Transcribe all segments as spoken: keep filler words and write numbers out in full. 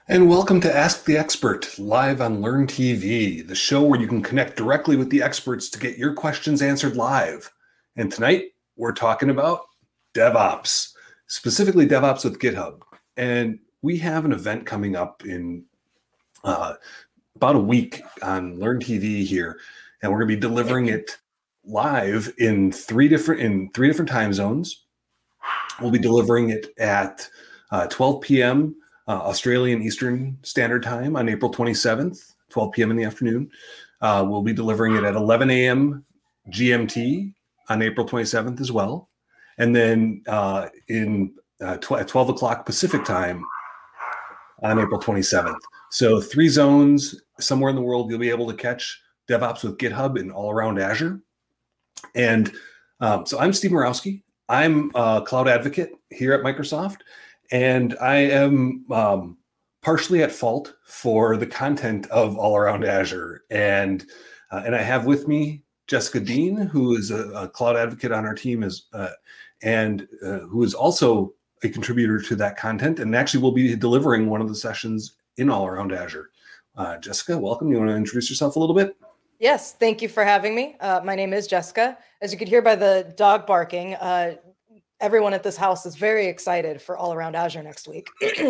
And welcome to Ask the Expert, live on Learn T V, the show where you can connect directly with the experts to get your questions answered live. And tonight, we're talking about DevOps, specifically DevOps with GitHub. And we have an event coming up in uh, about a week on Learn T V here, and we're going to be delivering it live in three different in three different time zones. We'll be delivering it at uh, twelve p.m. Uh, Australian Eastern Standard Time on April twenty-seventh, twelve p.m. in the afternoon. Uh, we'll be delivering it at eleven a.m. G M T on April twenty-seventh as well. And then uh, in uh, tw- at twelve o'clock Pacific Time on April twenty-seventh. So three zones somewhere in the world you'll be able to catch DevOps with GitHub and all around Azure. And um, so I'm Steve Murawski. I'm a cloud advocate here at Microsoft. And I am um, partially at fault for the content of All Around Azure. And uh, and I have with me Jessica Dean, who is a, a cloud advocate on our team, is, uh, and uh, who is also a contributor to that content, and actually will be delivering one of the sessions in All Around Azure. Uh, Jessica, welcome. You want to introduce yourself a little bit? Yes, thank you for having me. Uh, my name is Jessica. As you could hear by the dog barking, uh, everyone at this house is very excited for All Around Azure next week.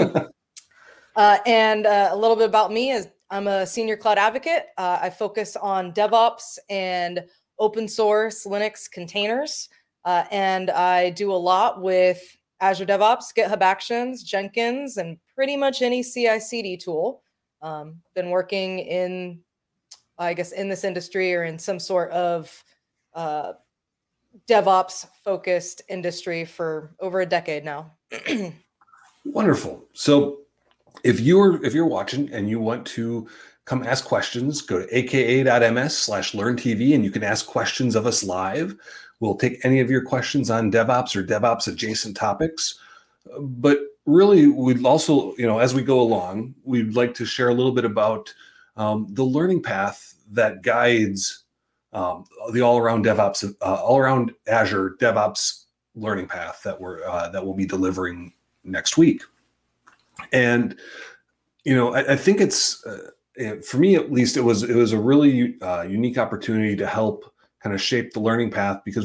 uh, and uh, a little bit about me is I'm a senior cloud advocate. Uh, I focus on DevOps and open source Linux containers. Uh, and I do a lot with Azure DevOps, GitHub Actions, Jenkins, and pretty much any C I C D tool. Um, been working in, I guess, in this industry or in some sort of uh, DevOps focused industry for over a decade now. Wonderful. So if you're if you're watching and you want to come ask questions, go to aka.ms slash learntv and you can ask questions of us live. We'll take any of your questions on DevOps or DevOps adjacent topics. But really, we'd also, you know, as we go along, we'd like to share a little bit about um, the learning path that guides Um, the all-around DevOps, uh, all-around Azure DevOps learning path that we're uh, that we'll be delivering next week. And you know, I, I think it's uh, for me at least, it was it was a really uh, unique opportunity to help kind of shape the learning path, because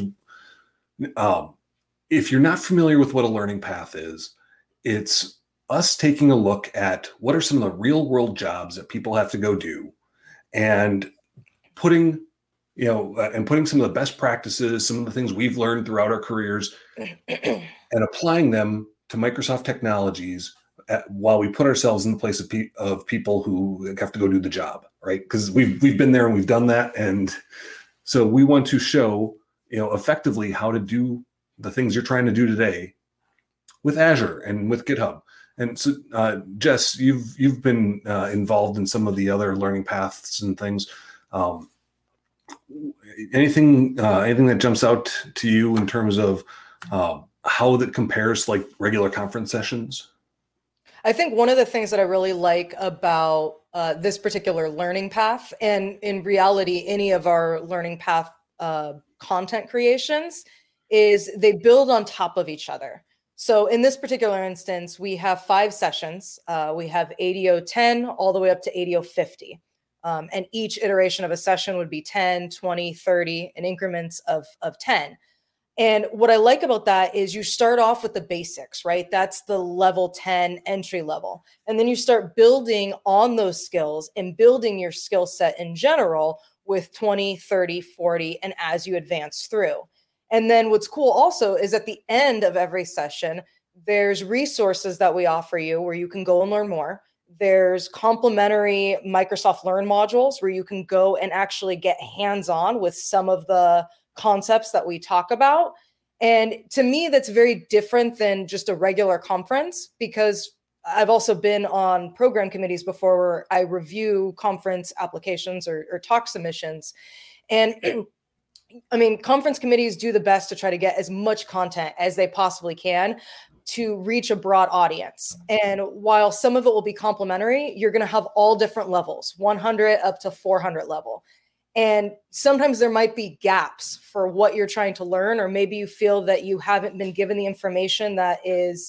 um, if you're not familiar with what a learning path is, it's us taking a look at what are some of the real-world jobs that people have to go do, and putting you know, uh, and putting some of the best practices, some of the things we've learned throughout our careers, and applying them to Microsoft technologies at, while we put ourselves in the place of, pe- of people who have to go do the job, right? Because we've we've been there and we've done that, and so we want to show, you know, effectively how to do the things you're trying to do today with Azure and with GitHub. And so, uh, Jess, you've you've been uh, involved in some of the other learning paths and things. Um, Anything, uh, anything that jumps out to you in terms of uh, how that compares to like regular conference sessions? I think one of the things that I really like about uh, this particular learning path, and in reality, any of our learning path uh, content creations, is they build on top of each other. So in this particular instance, we have five sessions. Uh, we have A D O ten all the way up to A D O fifty. Um, and each iteration of a session would be ten, twenty, thirty in increments of, of ten. And what I like about that is you start off with the basics, right? That's the level ten entry level. And then you start building on those skills and building your skill set in general with twenty, thirty, forty, and as you advance through. And then what's cool also is at the end of every session, there's resources that we offer you where you can go and learn more. There's complimentary Microsoft Learn modules where you can go and actually get hands-on with some of the concepts that we talk about. And to me, that's very different than just a regular conference, because I've also been on program committees before where I review conference applications or, or talk submissions. And I mean, conference committees do the best to try to get as much content as they possibly can to reach a broad audience. And while some of it will be complimentary, you're going to have all different levels, one hundred up to four hundred level. And sometimes there might be gaps for what you're trying to learn, or maybe you feel that you haven't been given the information that is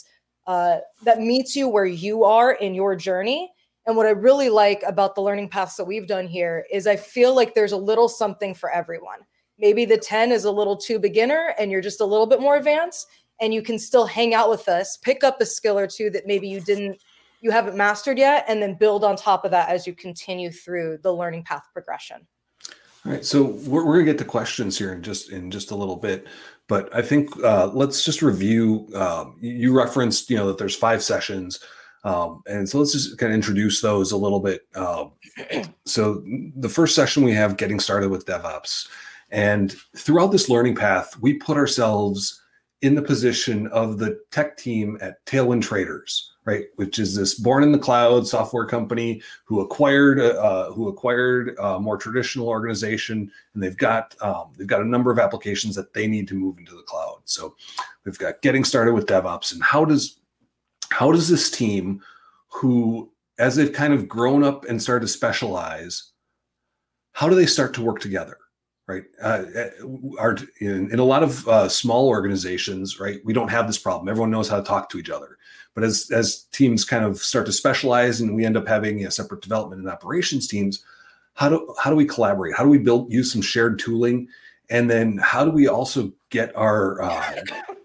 uh, that meets you where you are in your journey. And what I really like about the learning paths that we've done here is I feel like there's a little something for everyone. Maybe the ten is a little too beginner and you're just a little bit more advanced, and you can still hang out with us, pick up a skill or two that maybe you didn't, you haven't mastered yet, and then build on top of that as you continue through the learning path progression. All right, so we're, we're gonna get to questions here in just in just a little bit, but I think uh, let's just review. Um, you referenced, you know, that there's five sessions, um, and so let's just kind of introduce those a little bit. Um, so the first session we have getting started with DevOps, and throughout this learning path, we put ourselves in the position of the tech team at Tailwind Traders, right? Which is this born in the cloud software company who acquired uh, who acquired a more traditional organization, and they've got um, they've got a number of applications that they need to move into the cloud. So we've got getting started with DevOps, and how does how does this team, who as they've kind of grown up and started to specialize, how do they start to work together? Right. Uh, our, in, in a lot of uh, small organizations, right, we don't have this problem. Everyone knows how to talk to each other. But as as teams kind of start to specialize and we end up having, you know, separate development and operations teams, how do how do we collaborate? How do we build use some shared tooling? And then how do we also get our uh,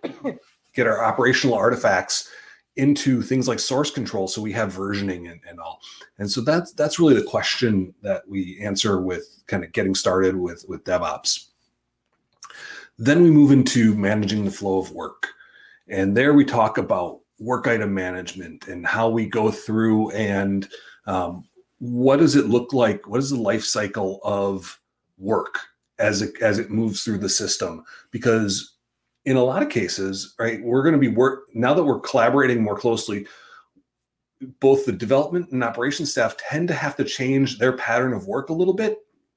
get our operational artifacts into things like source control, so we have versioning and, and all. And so that's that's really the question that we answer with kind of getting started with, with DevOps. Then we move into managing the flow of work. And there we talk about work item management and how we go through and um, what does it look like? What is the life cycle of work as it, as it moves through the system? Because in a lot of cases, right, we're going to be work now that we're collaborating more closely. Both the development and operations staff tend to have to change their pattern of work a little bit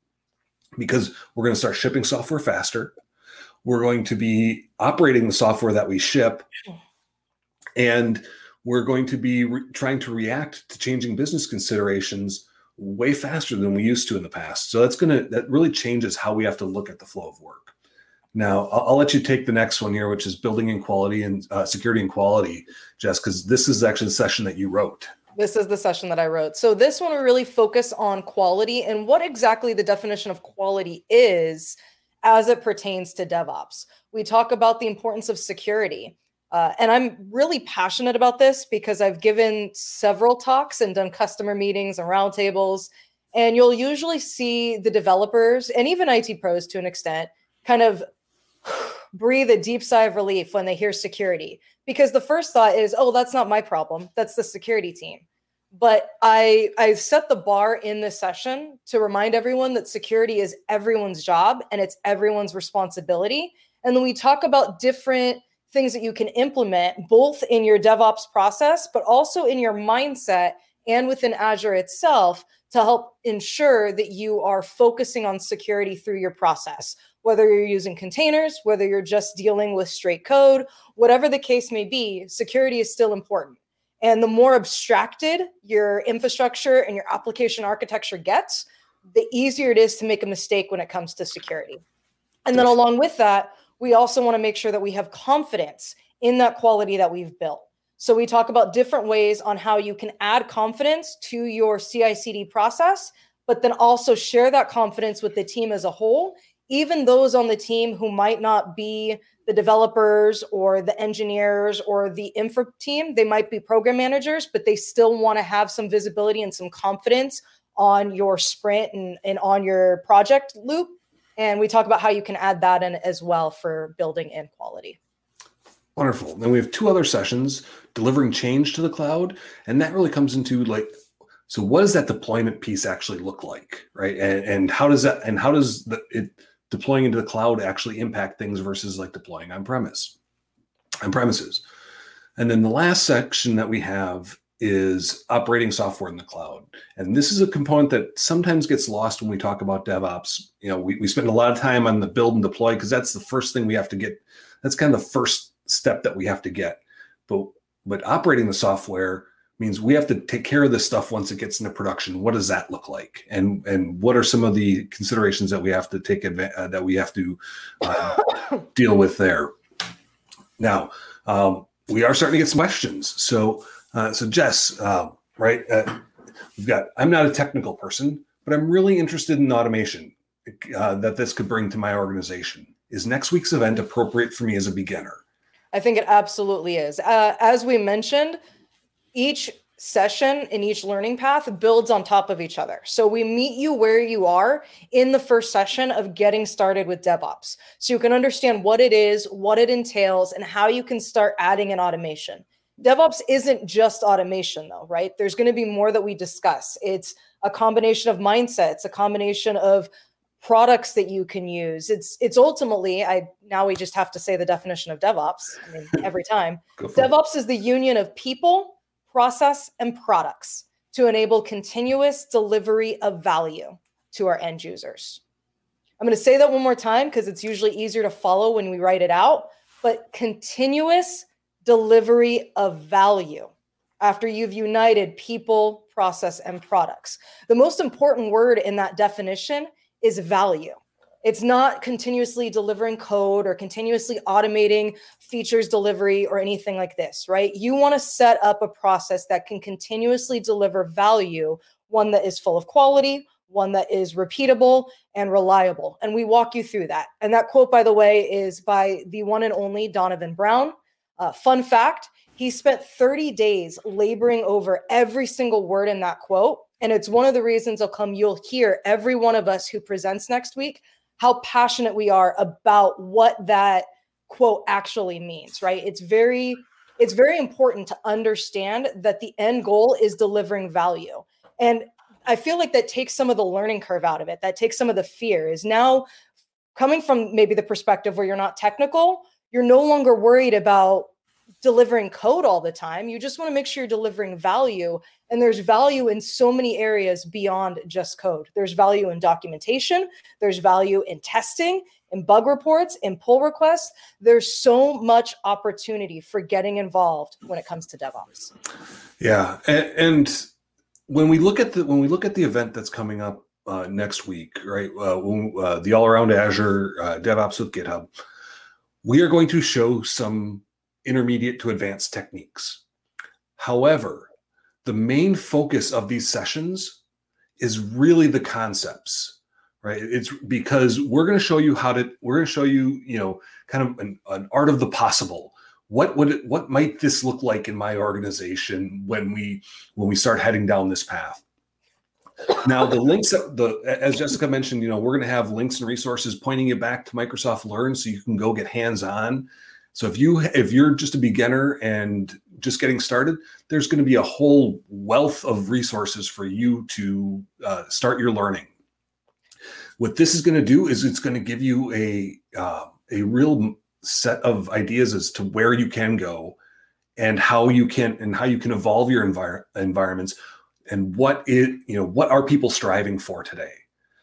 because we're going to start shipping software faster. We're going to be operating the software that we ship, and we're going to be re- trying to react to changing business considerations way faster than we used to in the past. So that's going to, that really changes how we have to look at the flow of work. Now, I'll, I'll let you take the next one here, which is building in quality and uh, security and quality, Jess, because this is actually the session that you wrote. This is the session that I wrote. So this one, we really focus on quality and what exactly the definition of quality is as it pertains to DevOps. We talk about the importance of security. Uh, and I'm really passionate about this because I've given several talks and done customer meetings and roundtables. And you'll usually see the developers and even I T pros to an extent kind of breathe a deep sigh of relief when they hear security, because the first thought is, oh, that's not my problem. That's the security team. But I, I set the bar in this session to remind everyone that security is everyone's job and it's everyone's responsibility. And then we talk about different things that you can implement both in your DevOps process, but also in your mindset and within Azure itself to help ensure that you are focusing on security through your process. Whether you're using containers, whether you're just dealing with straight code, whatever the case may be, security is still important. And the more abstracted your infrastructure and your application architecture gets, the easier it is to make a mistake when it comes to security. And then along with that, we also want to make sure that we have confidence in that quality that we've built. So we talk about different ways on how you can add confidence to your C I C D process, but then also share that confidence with the team as a whole. Even those on the team who might not be the developers or the engineers or the infra team, they might be program managers, but they still want to have some visibility and some confidence on your sprint and, and on your project loop. And we talk about how you can add that in as well for building in quality. Wonderful. Then we have two other sessions, delivering change to the cloud. And that really comes into like, so what does that deployment piece actually look like, right? And, and how does that, and how does the, it, deploying into the cloud actually impact things versus like deploying on premise, on premises. And then the last section that we have is operating software in the cloud. And this is a component that sometimes gets lost when we talk about DevOps. You know, we, we spend a lot of time on the build and deploy because that's the first thing we have to get. That's kind of the first step that we have to get. But, but operating the software means we have to take care of this stuff once it gets into production. What does that look like? And and what are some of the considerations that we have to take advantage, uh, that we have to uh, deal with there? Now, um, we are starting to get some questions. So, uh, so Jess, uh, right? Uh, we've got. I'm not a technical person, but I'm really interested in automation uh, that this could bring to my organization. Is next week's event appropriate for me as a beginner? I think it absolutely is. Uh, as we mentioned, each session in each learning path builds on top of each other. So we meet you where you are in the first session of getting started with DevOps. So you can understand what it is, what it entails, and how you can start adding in automation. DevOps isn't just automation though, right? There's going to be more that we discuss. It's a combination of mindsets, a combination of products that you can use. It's it's ultimately, I now we just have to say the definition of DevOps. I mean, every time. DevOps it. is the union of people, process, and products to enable continuous delivery of value to our end users. I'm going to say that one more time because it's usually easier to follow when we write it out, but continuous delivery of value after you've united people, process, and products. The most important word in that definition is value. It's not continuously delivering code or continuously automating features delivery or anything like this, right? You want to set up a process that can continuously deliver value, one that is full of quality, one that is repeatable and reliable. And we walk you through that. And that quote, by the way, is by the one and only Donovan Brown. Uh, fun fact, he spent thirty days laboring over every single word in that quote. And it's one of the reasons I'll come, you'll hear every one of us who presents next week, how passionate we are about what that quote actually means, right? It's very, it's very important to understand that the end goal is delivering value. And I feel like that takes some of the learning curve out of it. That takes some of the fear. Is now coming from maybe the perspective where you're not technical, you're no longer worried about delivering code all the time. You just want to make sure you're delivering value. And there's value in so many areas beyond just code. There's value in documentation. There's value in testing, in bug reports, in pull requests. There's so much opportunity for getting involved when it comes to DevOps. Yeah. And, and when we look at the, when we look at the event that's coming up uh, next week, right? Uh, when, uh, the all around Azure uh, DevOps with GitHub, we are going to show some intermediate to advanced techniques. However, the main focus of these sessions is really the concepts, right? It's because we're going to show you how to, we're going to show you, you know, kind of an, an art of the possible. What would it, what might this look like in my organization when we, when we start heading down this path? Now, the links that the, as Jessica mentioned, you know, we're going to have links and resources pointing you back to Microsoft Learn so you can go get hands-on. So if you if you're just a beginner and just getting started, there's going to be a whole wealth of resources for you to uh, start your learning. What this is going to do is it's going to give you a uh, a real set of ideas as to where you can go and how you can and how you can evolve your envir- environments and what it you know what are people striving for today.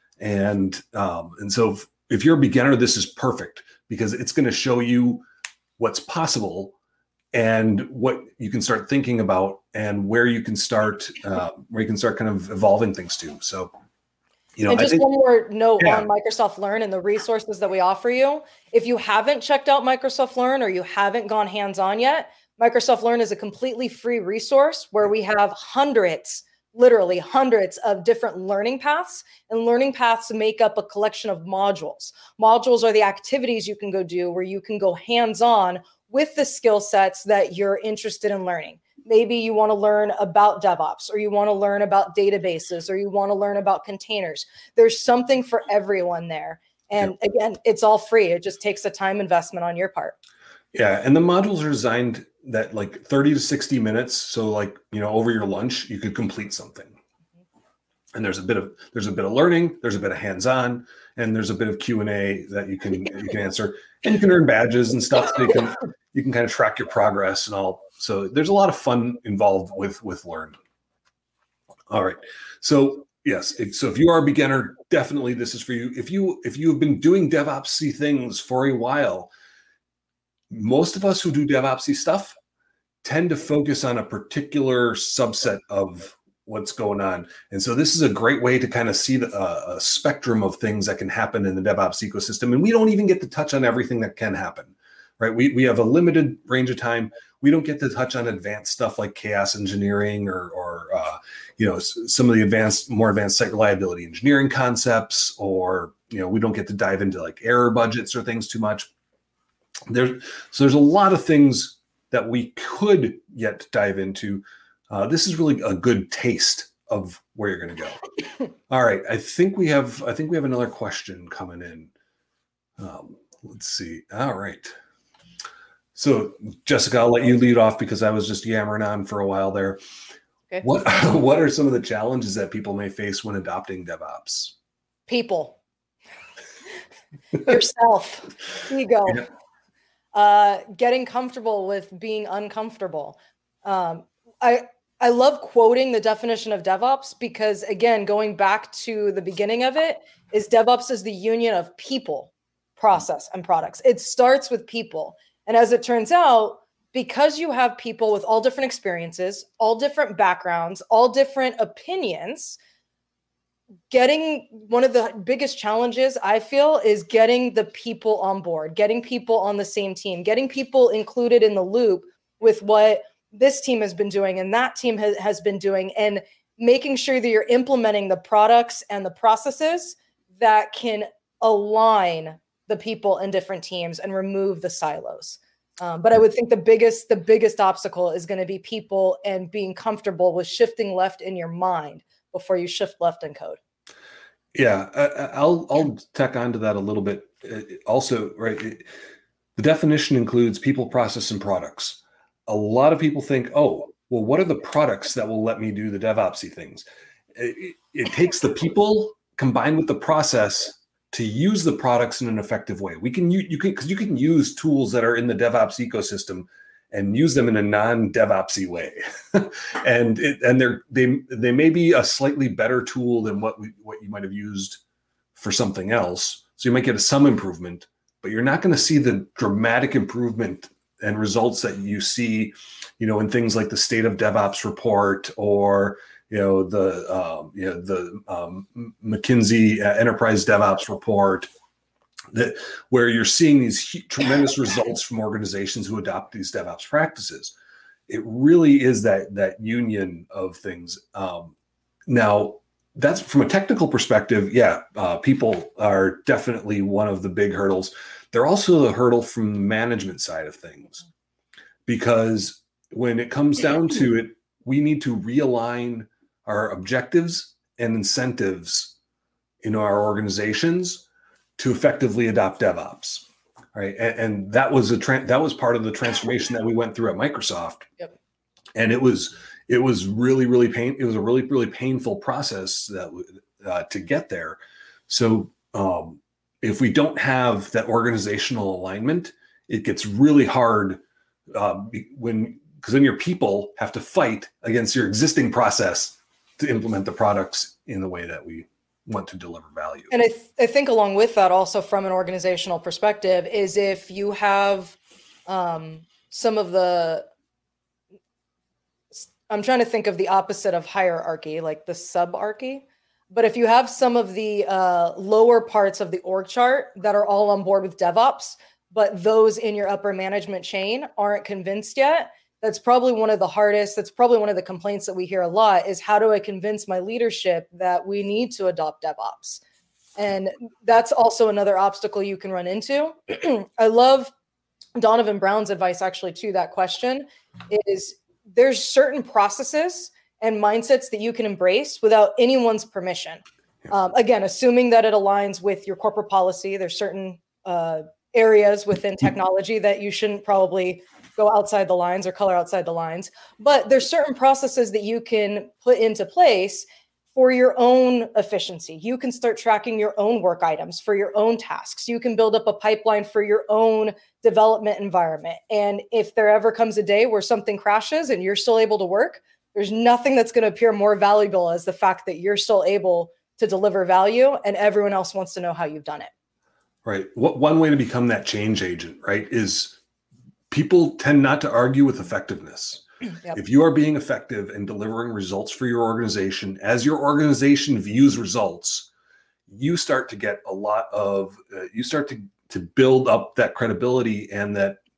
And um, and so if, if you're a beginner, this is perfect because it's going to show you what's possible and what you can start thinking about and where you can start, uh, where you can start kind of evolving things to. So, you know, and just I think, one more note yeah. on Microsoft Learn and the resources that we offer you. If you haven't checked out Microsoft Learn or you haven't gone hands-on yet, Microsoft Learn is a completely free resource where we have hundreds literally hundreds of different learning paths, and learning paths make up a collection of modules. Modules are the activities you can go do where you can go hands-on with the skill sets that you're interested in learning. Maybe you want to learn about DevOps, or you want to learn about databases, or you want to learn about containers. There's something for everyone there. And yep. again, it's all free. It just takes a time investment on your part. Yeah. And the modules are designed that like thirty to sixty minutes. So like, you know, over your lunch, you could complete something. And there's a bit of, there's a bit of learning, there's a bit of hands-on, and there's a bit of Q and A that you can, you can answer, and you can earn badges and stuff. So you can, you can kind of track your progress and all. So there's a lot of fun involved with, with Learn. All right. So yes. If, so if you are a beginner, definitely this is for you. If you, if you have been doing DevOpsy things for a while, most of us who do DevOpsy stuff tend to focus on a particular subset of what's going on. And so this is a great way to kind of see the, uh, a spectrum of things that can happen in the DevOps ecosystem. And we don't even get to touch on everything that can happen, right? We, we have a limited range of time. We don't get to touch on advanced stuff like chaos engineering or, or uh, you know, some of the advanced, more advanced site reliability engineering concepts, or, you know, we don't get to dive into like error budgets or things too much. There's, so there's a lot of things that we could yet dive into. Uh, this is really a good taste of where you're going to go. All right. I think we have, I think we have another question coming in. Um, let's see. All right. So Jessica, I'll let you lead off because I was just yammering on for a while there. Okay. What, what are some of the challenges that people may face when adopting DevOps? People, yourself, ego, yeah. uh, getting comfortable with being uncomfortable. Um, I, I love quoting the definition of DevOps because, again, going back to the beginning of it, is DevOps is the union of people, process, and products. It starts with people. And as it turns out, because you have people with all different experiences, all different backgrounds, all different opinions, getting one of the biggest challenges I feel is getting the people on board, getting people on the same team, getting people included in the loop with what this team has been doing and that team has, has been doing, and making sure that you're implementing the products and the processes that can align the people in different teams and remove the silos. Um, but I would think the biggest, the biggest obstacle is going to be people and being comfortable with shifting left in your mind before you shift left in code. Yeah, I, I'll I'll tack onto that a little bit. Also, right, the definition includes people, process, and products. A lot of people think, oh, well, what are the products that will let me do the DevOpsy things? It, it takes the people combined with the process to use the products in an effective way. We can you, you can because you can use tools that are in the DevOps ecosystem and use them in a non-DevOpsy way, and it, and they're they they may be a slightly better tool than what we what you might have used for something else. So you might get some improvement, but you're not going to see the dramatic improvement and results that you see, you know, in things like the State of DevOps report, or you know the um, you know the um, McKinsey Enterprise DevOps report, that where you're seeing these huge, tremendous results from organizations who adopt these DevOps practices. It really is that that union of things. Um, now, that's from a technical perspective. Yeah, uh, people are definitely one of the big hurdles. They're also the hurdle from the management side of things, because when it comes down to it, we need to realign our objectives and incentives in our organizations to effectively adopt DevOps, right? And, and that was a tra- that was part of the transformation that we went through at Microsoft. Yep. And it was it was really really pain. It was a really really painful process that uh, to get there. So. Um, If we don't have that organizational alignment, it gets really hard uh, when, because then your people have to fight against your existing process to implement the products in the way that we want to deliver value. And I, th- I think along with that, also from an organizational perspective, is if you have um, some of the, I'm trying to think of the opposite of hierarchy, like the subarchy. But if you have some of the uh, lower parts of the org chart that are all on board with DevOps, but those in your upper management chain aren't convinced yet, that's probably one of the hardest, that's probably one of the complaints that we hear a lot is, how do I convince my leadership that we need to adopt DevOps? And that's also another obstacle you can run into. I love Donovan Brown's advice actually to that question is, there's certain processes and mindsets that you can embrace without anyone's permission. Um, again, assuming that it aligns with your corporate policy. There's certain uh, areas within technology that you shouldn't probably go outside the lines or color outside the lines. But there's certain processes that you can put into place for your own efficiency. You can start tracking your own work items for your own tasks. You can build up a pipeline for your own development environment. And if there ever comes a day where something crashes and you're still able to work, there's nothing that's going to appear more valuable as the fact that you're still able to deliver value and everyone else wants to know how you've done it. Right. What, one way to become that change agent, right, is people tend not to argue with effectiveness. Yep. If you are being effective and delivering results for your organization, as your organization views results, you start to get a lot of, uh, you start to, to build up that credibility and that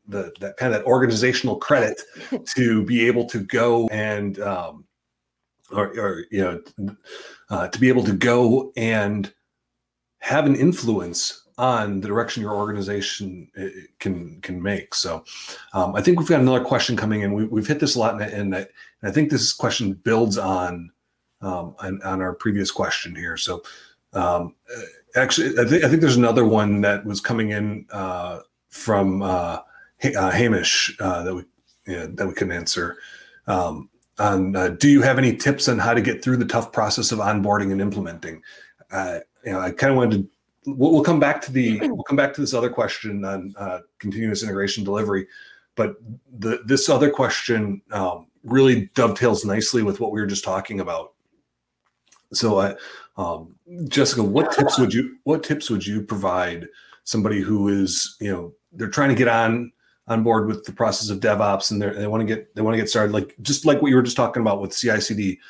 the that kind of that organizational credit to be able to go and um, or, or you know uh, to be able to go and have an influence on the direction your organization can can make. So um, I think we've got another question coming in. We, we've hit this a lot, and, and, I, and I think this question builds on, um, on on our previous question here. So um, actually, I think I think there's another one that was coming in uh, from uh, uh, Hamish uh, that we you know, that we can answer. Um, on uh, do you have any tips on how to get through the tough process of onboarding and implementing? Uh, you know, I kind of wanted to. We'll, we'll come back to the. We'll come back to this other question on uh, continuous integration delivery, but the this other question um, really dovetails nicely with what we were just talking about. So, uh, um, Jessica, what tips would you what tips would you provide somebody who is you know they're trying to get on on board with the process of DevOps and they want to get they want to get started, like just like what you were just talking about with C I C D.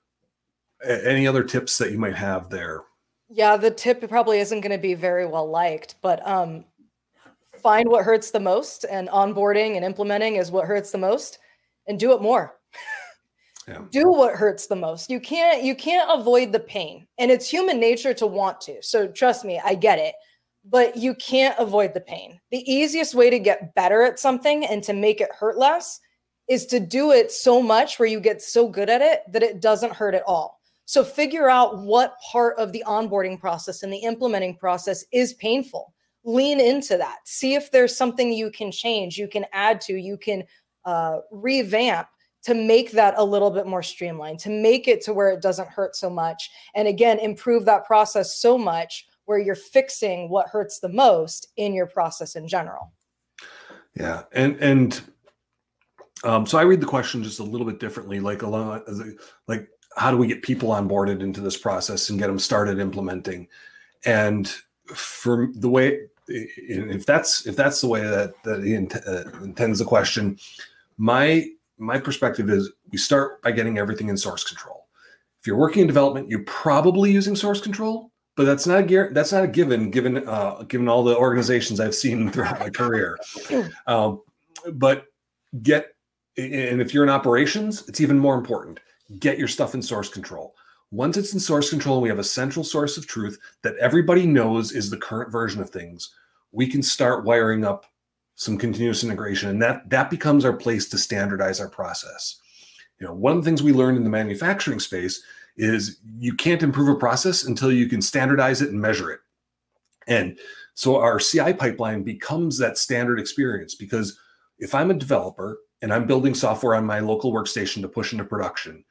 Any other tips that you might have there? Yeah, the tip probably isn't going to be very well liked, but um, find what hurts the most, and onboarding and implementing is what hurts the most, and do it more. Yeah. Do what hurts the most. You can't you can't avoid the pain, and it's human nature to want to. So trust me, I get it, but you can't avoid the pain. The easiest way to get better at something and to make it hurt less is to do it so much where you get so good at it that it doesn't hurt at all. So figure out what part of the onboarding process and the implementing process is painful. Lean into that. See if there's something you can change, you can add to, you can uh, revamp to make that a little bit more streamlined, to make it to where it doesn't hurt so much. And again, improve that process so much where you're fixing what hurts the most in your process in general. Yeah. And, and um, so I read the question just a little bit differently, like along, like, how do we get people onboarded into this process and get them started implementing? And for the way, if that's if that's the way that that he int- uh, intends the question, my my perspective is we start by getting everything in source control. If you're working in development, you're probably using source control, but that's not a that's not a given given uh, given all the organizations I've seen throughout my career. Um, but get and if you're in operations, it's even more important. Get your stuff in source control. Once it's in source control, we have a central source of truth that everybody knows is the current version of things. We can start wiring up some continuous integration, and that that becomes our place to standardize our process. You know, one of the things we learned in the manufacturing space is you can't improve a process until you can standardize it and measure it. And so our C I pipeline becomes that standard experience, because if I'm a developer and I'm building software on my local workstation to push into production,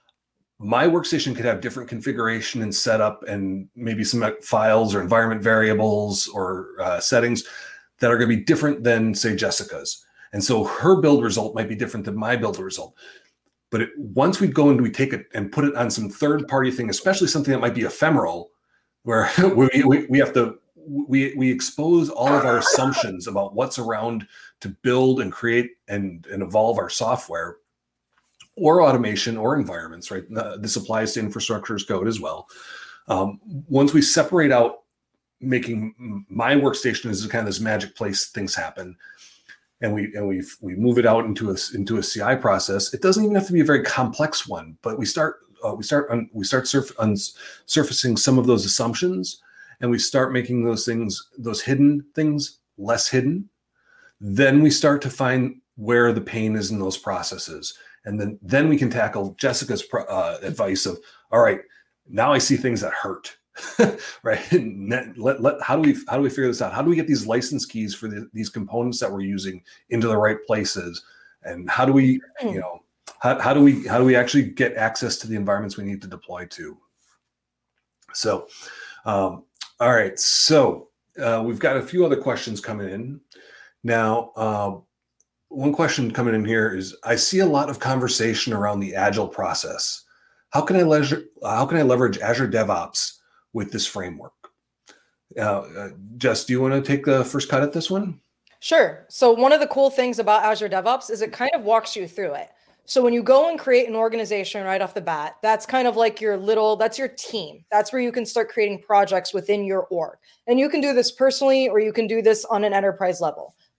my workstation could have different configuration and setup and maybe some files or environment variables or uh, settings that are going to be different than, say, Jessica's. And so her build result might be different than my build result. But it, once we go and we take it and put it on some third-party thing, especially something that might be ephemeral, where we, we, we have to, we, we expose all of our assumptions about what's around to build and create and, and evolve our software, or automation or environments, right? Uh, this applies to infrastructure as code as well. Um, once we separate out making my workstation as kind of this magic place things happen, and we and we we move it out into a into a C I process, it doesn't even have to be a very complex one, but we start uh, we start on, we start surf, on surfacing some of those assumptions, and we start making those things, those hidden things, less hidden. Then we start to find where the pain is in those processes. And then, then we can tackle Jessica's uh, advice of, all right, now I see things that hurt, right? let, let, how do we how do we figure this out? How do we get these license keys for the, these components that we're using into the right places? And how do we, you know, how, how do we how do we actually get access to the environments we need to deploy to? So, um, all right, so uh, we've got a few other questions coming in now. Uh, One question coming in here is, I see a lot of conversation around the Agile process. How can I leverage, how can I leverage Azure DevOps with this framework? Uh, uh, Jess, do you want to take the first cut at this one? Sure. So one of the cool things about Azure DevOps is it kind of walks you through it. So when you go and create an organization right off the bat, that's kind of like your little, that's your team. That's where you can start creating projects within your org. And you can do this personally, or you can do this on an enterprise level.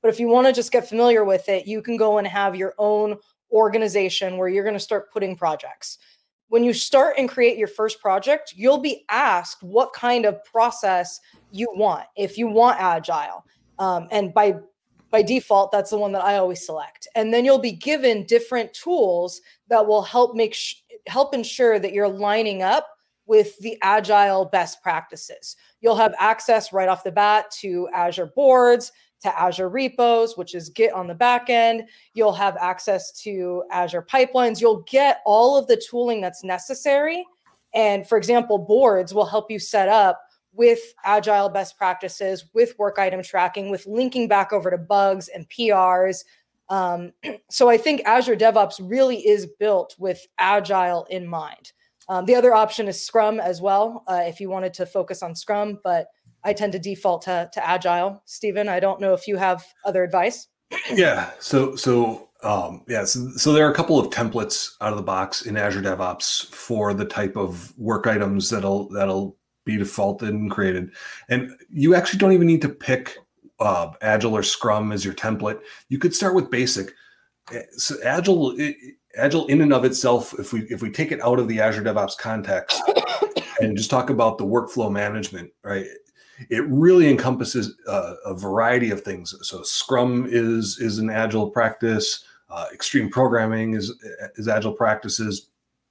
But if you want to just get familiar with it, you can go and have your own organization where you're going to start putting projects. When you start and create your first project, you'll be asked what kind of process you want. If you want agile, um, and by by default, that's the one that I always select. And then you'll be given different tools that will help make sh- help ensure that you're lining up with the agile best practices. You'll have access right off the bat to Azure boards, to Azure repos, which is Git on the back end. You'll have access to Azure pipelines. You'll get all of the tooling that's necessary. And for example, boards will help you set up with agile best practices, with work item tracking, with linking back over to bugs and P Rs. Um, so I think Azure DevOps really is built with agile in mind. Um, the other option is Scrum as well, uh, if you wanted to focus on Scrum, but I tend to default to, to agile. Stephen, I don't know if you have other advice. Yeah. So, so, um, yeah. So, so there are a couple of templates out of the box in Azure DevOps for the type of work items that'll, that'll be defaulted and created. And you actually don't even need to pick uh, Agile or Scrum as your template. You could start with basic. So Agile, it, Agile in and of itself, if we, if we take it out of the Azure DevOps context and just talk about the workflow management, right? It really encompasses uh, a variety of things. So Scrum is is an agile practice. Uh, extreme programming is is agile practices.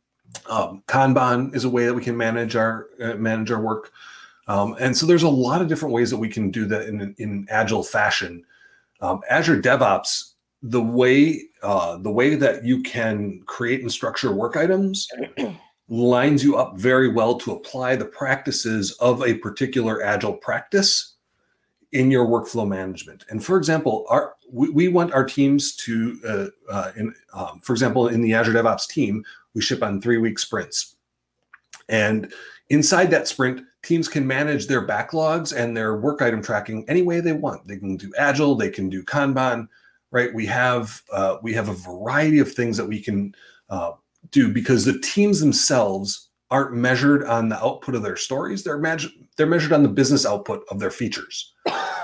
Um, Kanban is a way that we can manage our uh, manage our work. Um, and so there's a lot of different ways that we can do that in in agile fashion. Um, Azure DevOps, the way uh, the way that you can create and structure work items lines you up very well to apply the practices of a particular agile practice in your workflow management. And for example, our we, we want our teams to, uh, uh, in, um, for example, in the Azure DevOps team, we ship on three-week sprints. And inside that sprint, teams can manage their backlogs and their work item tracking any way they want. They can do Agile, they can do Kanban, right? We have uh, we have a variety of things that we can uh, do because the teams themselves aren't measured on the output of their stories. They're measured they're measured on the business output of their features.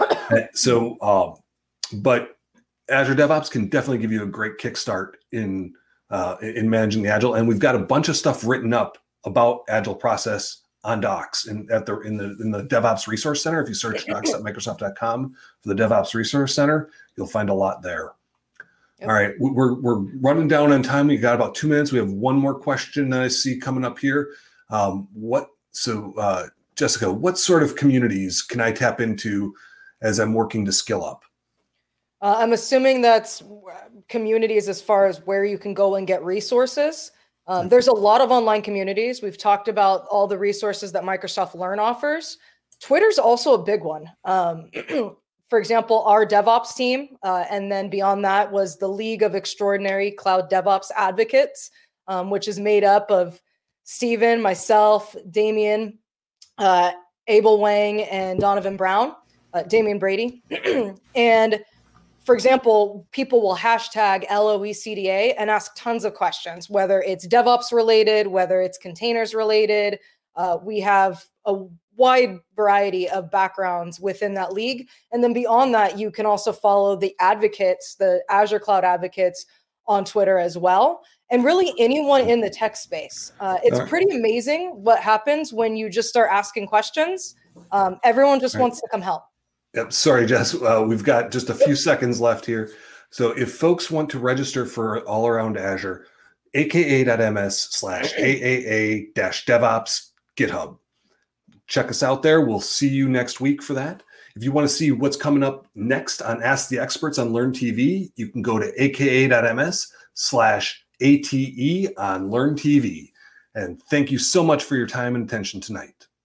So, um, but Azure DevOps can definitely give you a great kickstart in uh, in managing the Agile. And we've got a bunch of stuff written up about Agile process on Docs and at the in the in the DevOps Resource Center. If you search docs dot microsoft dot com for the DevOps Resource Center, you'll find a lot there. Yep. All right, we're we're running down on time. We got about two minutes. We have one more question that I see coming up here. Um, what so, uh, Jessica? What sort of communities can I tap into as I'm working to skill up? Uh, I'm assuming that's communities as far as where you can go and get resources. Um, there's a lot of online communities. We've talked about all the resources that Microsoft Learn offers. Twitter's also a big one. Um, For example, our DevOps team, uh, and then beyond that was the League of Extraordinary Cloud DevOps Advocates, um, which is made up of Stephen, myself, Damien, uh, Abel Wang, and Donovan Brown, uh, Damian Brady. And for example, people will hashtag L O E C D A and ask tons of questions, whether it's DevOps related, whether it's containers related. Uh, we have a wide variety of backgrounds within that league. And then beyond that, you can also follow the advocates, the Azure Cloud Advocates on Twitter as well. And really anyone in the tech space. Uh, it's right. Pretty amazing what happens when you just start asking questions. Um, everyone just right. wants to come help. Yep. Sorry, Jess. Uh, we've got just a few yep. seconds left here. So if folks want to register for All Around Azure, aka.ms slash AAA dash DevOps GitHub. Check us out there. We'll see you next week for that. If you want to see what's coming up next on Ask the Experts on Learn T V, you can go to aka.ms slash ATE on Learn T V. And thank you so much for your time and attention tonight.